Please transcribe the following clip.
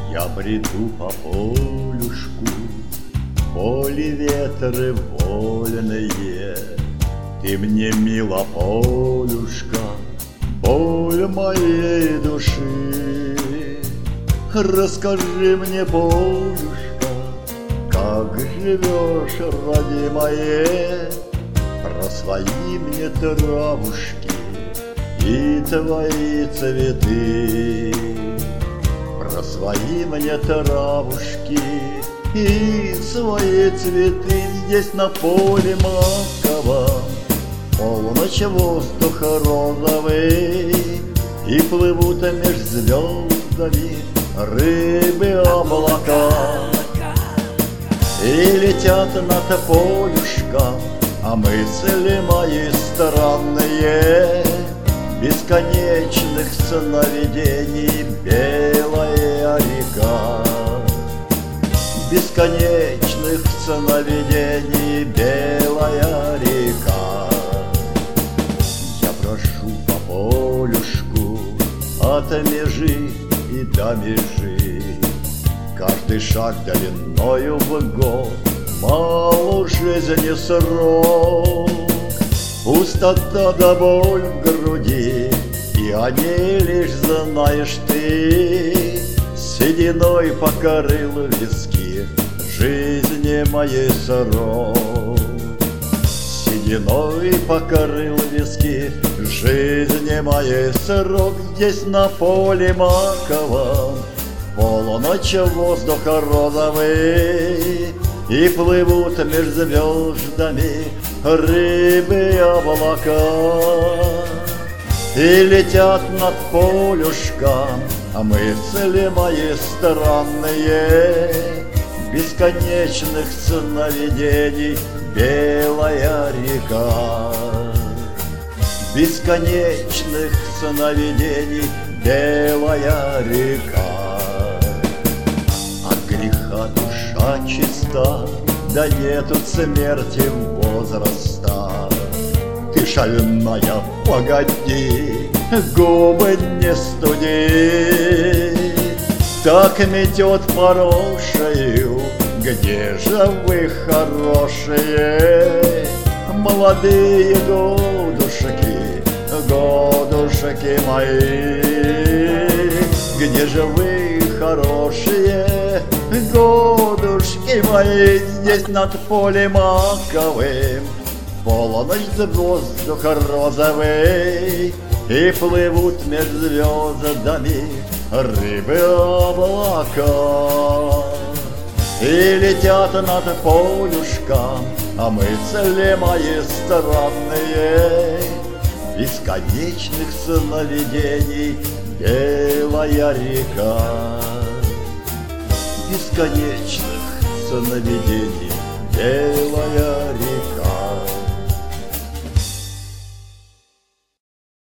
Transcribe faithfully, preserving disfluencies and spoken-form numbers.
Я бреду по полюшку, поле ветры вольные. Ты мне мила, полюшка, боль моей души. Расскажи мне, полюшка, как живешь, родимое, про свои мне травушки и твои цветы. Про свои мне травушки и свои цветы. Здесь на поле маковом полночь, воздух розовый, и плывут меж звездами рыбы облака. И летят над полюшком, а мысли мои странные, бесконечных сновидений белая река. Бесконечных сновидений белая река. Я прошу по полюшку от межи и до межи. Каждый шаг длиною в год, мало жизни срок. Пустота да боль в груди, и о ней лишь знаешь ты. Сединой покорил виски жизни моей срок. Сединой покорил виски жизни моей срок. Здесь на поле маковом полночь, воздух розовый, и плывут меж звездами рыбы облака. И летят над полюшком, а мысли мои странные, бесконечных сновидений белая река. Бесконечных сновидений белая река. От греха душа чиста, да нету смерти возраста. Ты шальная, погоди, губы не студи. Так метет порошею, где же вы, хорошие, молодые годушки, годушки мои? Где же вы, хорошие, годушки мои? Здесь над полем маковым полночь, воздух розовый, и плывут меж звездами рыбы облака. И летят над полюшком, а мысли мои странные, бесконечных сновидений белая река. Бесконечных сновидений белая река.